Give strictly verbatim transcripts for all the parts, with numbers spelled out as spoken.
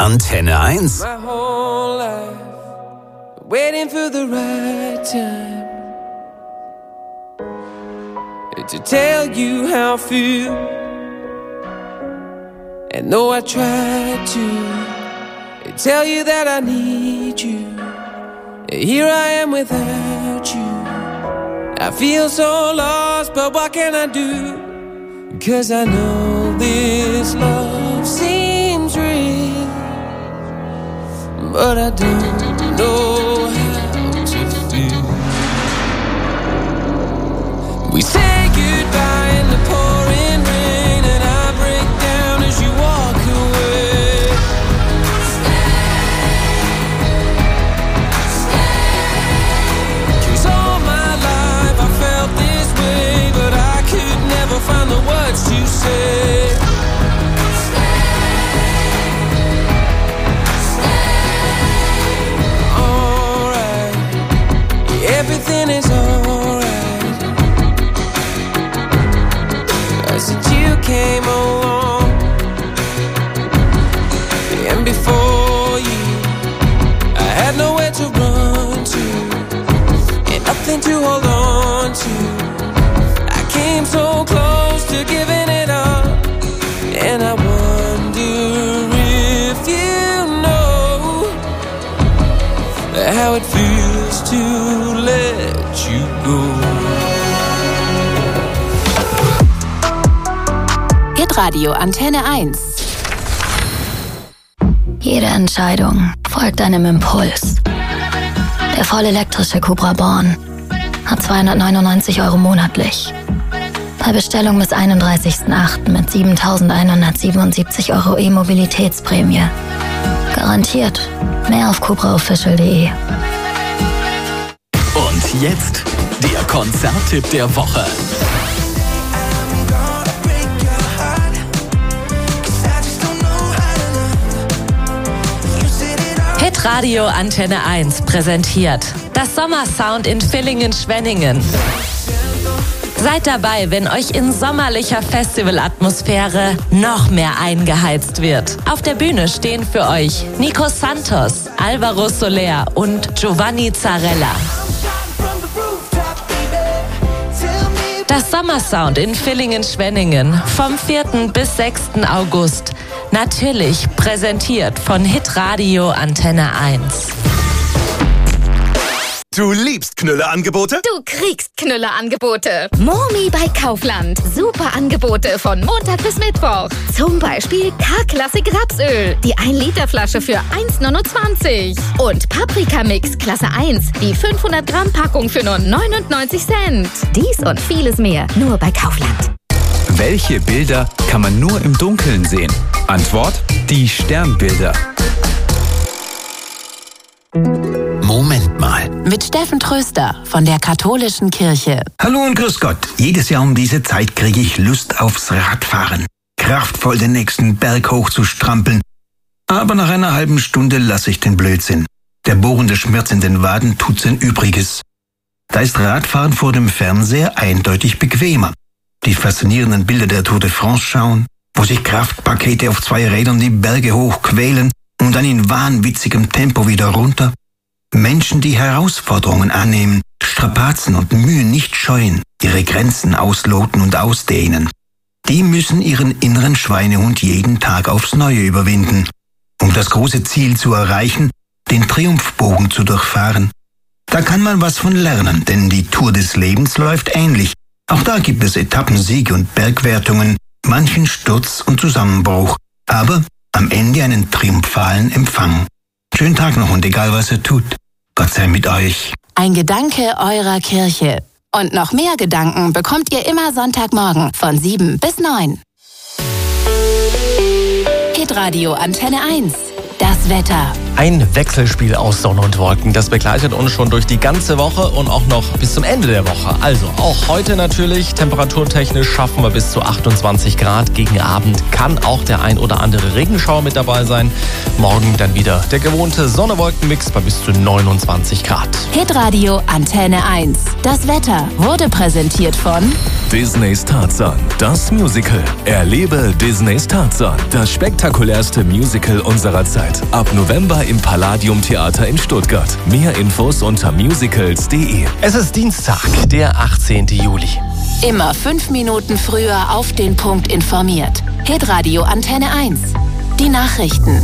Antenne eins. My whole life, waiting for the right time to tell you how I feel. And though I tried to tell you that I need you, here I am without you. I feel so lost, but what can I do? 'Cause I know this love seems real, but I don't know how to feel. We say goodbye in the pouring rain, and I break down as you walk away. Stay, stay. 'Cause all my life I felt this way, but I could never find the words to say. Everything is alright. Since you came along, and before you, I had nowhere to run to, and nothing to hold on to. I came so close to giving it up, and I wonder if you know how it feels to let you go. Hitradio Antenne eins. Jede Entscheidung folgt einem Impuls. Der vollelektrische Cupra Born hat zweihundertneunundneunzig Euro monatlich. Bei Bestellung bis einunddreißigsten achten mit siebentausendeinhundertsiebenundsiebzig Euro E-Mobilitätsprämie. Garantiert mehr auf cupra official punkt de. Und jetzt der Konzerttipp der Woche. Hitradio Antenne eins präsentiert das Sommersound in Villingen-Schwenningen. Seid dabei, wenn euch in sommerlicher Festivalatmosphäre noch mehr eingeheizt wird. Auf der Bühne stehen für euch Nico Santos, Alvaro Soler und Giovanni Zarella. Das Sommersound in Villingen-Schwenningen vom vierten bis sechsten August. Natürlich präsentiert von Hitradio Antenne eins. Du liebst Knülle-Angebote? Du kriegst Knülle-Angebote. Momi bei Kaufland. Super Angebote von Montag bis Mittwoch. Zum Beispiel K-Klassik Rapsöl. Die ein Liter Flasche für eins neunundzwanzig. Und Paprika-Mix Klasse eins. Die fünfhundert Gramm Packung für nur neunundneunzig Cent. Dies und vieles mehr nur bei Kaufland. Welche Bilder kann man nur im Dunkeln sehen? Antwort: die Sternbilder. Moment mal. Mit Steffen Tröster von der Katholischen Kirche. Hallo und grüß Gott. Jedes Jahr um diese Zeit kriege ich Lust aufs Radfahren. Kraftvoll den nächsten Berg hoch zu strampeln. Aber nach einer halben Stunde lasse ich den Blödsinn. Der bohrende Schmerz in den Waden tut sein Übriges. Da ist Radfahren vor dem Fernseher eindeutig bequemer. Die faszinierenden Bilder der Tour de France schauen, wo sich Kraftpakete auf zwei Rädern die Berge hoch quälen und dann in wahnwitzigem Tempo wieder runter. Menschen, die Herausforderungen annehmen, Strapazen und Mühen nicht scheuen, ihre Grenzen ausloten und ausdehnen. Die müssen ihren inneren Schweinehund jeden Tag aufs Neue überwinden, um das große Ziel zu erreichen, den Triumphbogen zu durchfahren. Da kann man was von lernen, denn die Tour des Lebens läuft ähnlich. Auch da gibt es Etappensiege und Bergwertungen, manchen Sturz und Zusammenbruch, aber am Ende einen triumphalen Empfang. Schönen Tag noch und egal was ihr tut, Gott sei mit euch. Ein Gedanke eurer Kirche. Und noch mehr Gedanken bekommt ihr immer Sonntagmorgen von sieben bis neun. Hitradio Antenne eins. Das Wetter. Ein Wechselspiel aus Sonne und Wolken, das begleitet uns schon durch die ganze Woche und auch noch bis zum Ende der Woche. Also auch heute natürlich, temperaturtechnisch schaffen wir bis zu achtundzwanzig Grad. Gegen Abend kann auch der ein oder andere Regenschauer mit dabei sein. Morgen dann wieder der gewohnte Sonne-Wolken-Mix bei bis zu neunundzwanzig Grad. Hitradio Antenne eins. Das Wetter wurde präsentiert von Disneys Tarzan, das Musical. Erlebe Disneys Tarzan, das spektakulärste Musical unserer Zeit. Ab November im Palladium Theater in Stuttgart. Mehr Infos unter musicals punkt de. Es ist Dienstag, der achtzehnten Juli. Immer fünf Minuten früher auf den Punkt informiert. Hitradio Antenne eins. Die Nachrichten.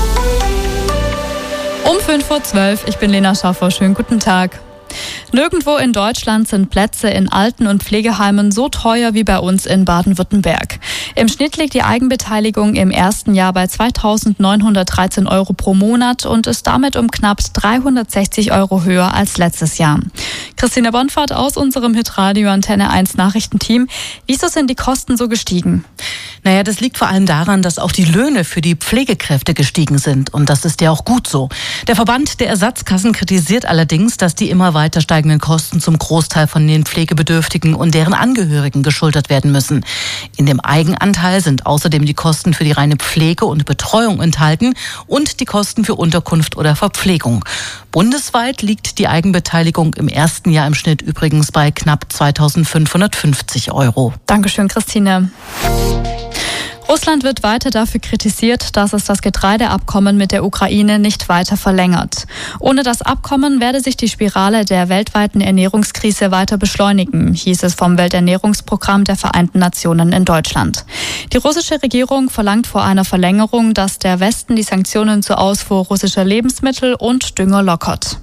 Um fünf Uhr zwölf, ich bin Lena Schaffer. Schönen guten Tag. Nirgendwo in Deutschland sind Plätze in Alten- und Pflegeheimen so teuer wie bei uns in Baden-Württemberg. Im Schnitt liegt die Eigenbeteiligung im ersten Jahr bei zweitausendneunhundertdreizehn Euro pro Monat und ist damit um knapp dreihundertsechzig Euro höher als letztes Jahr. Christine Bonfahrt aus unserem Hitradio Antenne eins Nachrichtenteam. Wieso sind die Kosten so gestiegen? Naja, das liegt vor allem daran, dass auch die Löhne für die Pflegekräfte gestiegen sind. Und das ist ja auch gut so. Der Verband der Ersatzkassen kritisiert allerdings, dass die immer weiter steigenden Kosten zum Großteil von den Pflegebedürftigen und deren Angehörigen geschultert werden müssen. In dem Eigenanteil sind außerdem die Kosten für die reine Pflege und Betreuung enthalten und die Kosten für Unterkunft oder Verpflegung. Bundesweit liegt die Eigenbeteiligung im ersten Jahr im Schnitt übrigens bei knapp zweitausendfünfhundertfünfzig Euro. Dankeschön, Christine. Russland wird weiter dafür kritisiert, dass es das Getreideabkommen mit der Ukraine nicht weiter verlängert. Ohne das Abkommen werde sich die Spirale der weltweiten Ernährungskrise weiter beschleunigen, hieß es vom Welternährungsprogramm der Vereinten Nationen in Deutschland. Die russische Regierung verlangt vor einer Verlängerung, dass der Westen die Sanktionen zur Ausfuhr russischer Lebensmittel und Dünger lockert.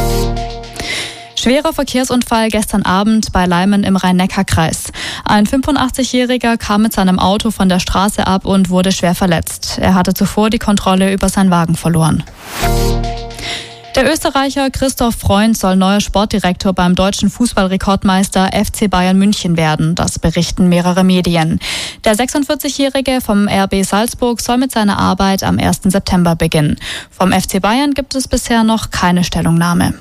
Schwerer Verkehrsunfall gestern Abend bei Leimen im Rhein-Neckar-Kreis. Ein fünfundachtzigjähriger kam mit seinem Auto von der Straße ab und wurde schwer verletzt. Er hatte zuvor die Kontrolle über seinen Wagen verloren. Der Österreicher Christoph Freund soll neuer Sportdirektor beim deutschen Fußballrekordmeister F C Bayern München werden. Das berichten mehrere Medien. Der sechsundvierzigjährige vom R B Salzburg soll mit seiner Arbeit am ersten September beginnen. Vom F C Bayern gibt es bisher noch keine Stellungnahme.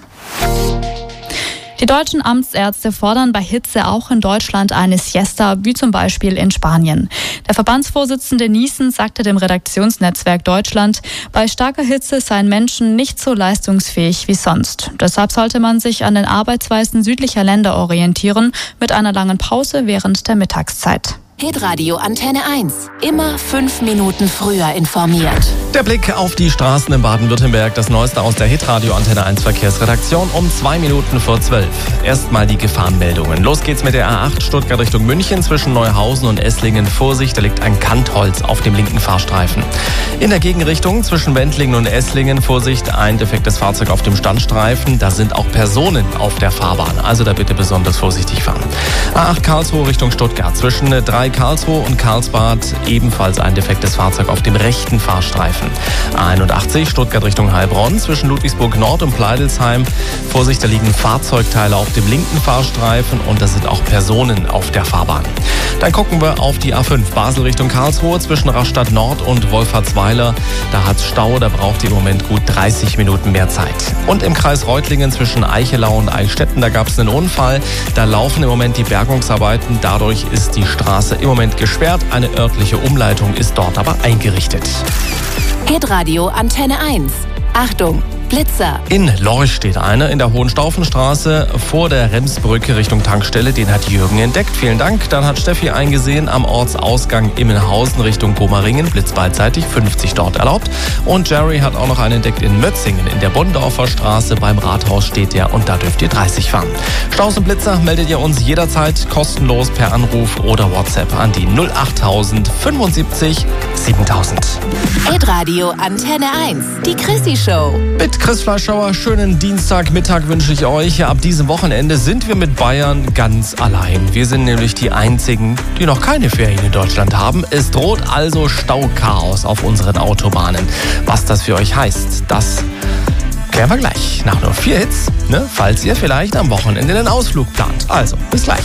Die deutschen Amtsärzte fordern bei Hitze auch in Deutschland eine Siesta, wie zum Beispiel in Spanien. Der Verbandsvorsitzende Niesen sagte dem Redaktionsnetzwerk Deutschland, bei starker Hitze seien Menschen nicht so leistungsfähig wie sonst. Deshalb sollte man sich an den Arbeitsweisen südlicher Länder orientieren, mit einer langen Pause während der Mittagszeit. Hitradio Antenne eins. Immer fünf Minuten früher informiert. Der Blick auf die Straßen in Baden-Württemberg. Das Neueste aus der Hitradio Antenne eins Verkehrsredaktion um zwei Minuten vor zwölf. Erstmal die Gefahrenmeldungen. Los geht's mit der A acht Stuttgart Richtung München zwischen Neuhausen und Esslingen. Vorsicht, da liegt ein Kantholz auf dem linken Fahrstreifen. In der Gegenrichtung zwischen Wendlingen und Esslingen. Vorsicht, ein defektes Fahrzeug auf dem Standstreifen. Da sind auch Personen auf der Fahrbahn. Also da bitte besonders vorsichtig fahren. A acht Karlsruhe Richtung Stuttgart zwischen drei Karlsruhe und Karlsbad ebenfalls ein defektes Fahrzeug auf dem rechten Fahrstreifen. A einundachtzig Stuttgart Richtung Heilbronn zwischen Ludwigsburg Nord und Pleidelsheim. Vorsicht, da liegen Fahrzeugteile auf dem linken Fahrstreifen und da sind auch Personen auf der Fahrbahn. Dann gucken wir auf die A fünf Basel Richtung Karlsruhe zwischen Rastatt Nord und Wolfertsweiler. Da hat's Stau, da braucht ihr im Moment gut dreißig Minuten mehr Zeit. Und im Kreis Reutlingen zwischen Eichelau und Eichstätten, da gab es einen Unfall. Da laufen im Moment die Bergungsarbeiten. Dadurch ist die Straße im Moment gesperrt. Eine örtliche Umleitung ist dort aber eingerichtet. Hitradio Antenne eins. Achtung, Blitzer. In Lorch steht einer in der Hohenstaufenstraße vor der Remsbrücke Richtung Tankstelle. Den hat Jürgen entdeckt. Vielen Dank. Dann hat Steffi eingesehen am Ortsausgang Immenhausen Richtung Gomaringen. Blitz beidseitig, fünfzig dort erlaubt. Und Jerry hat auch noch einen entdeckt in Mötzingen. In der Bonndorfer Straße beim Rathaus steht der und da dürft ihr dreißig fahren. Staus und Blitzer meldet ihr uns jederzeit kostenlos per Anruf oder WhatsApp an die null achttausend fünfundsiebzig siebentausend. Hitradio Antenne eins. Die Chrissy Show. Mit Chris Fleischhauer, schönen Dienstagmittag wünsche ich euch. Ab diesem Wochenende sind wir mit Bayern ganz allein. Wir sind nämlich die einzigen, die noch keine Ferien in Deutschland haben. Es droht also Stauchaos auf unseren Autobahnen. Was das für euch heißt, das klären wir gleich. Nach nur vier Hits, ne, falls ihr vielleicht am Wochenende einen Ausflug plant. Also, bis gleich.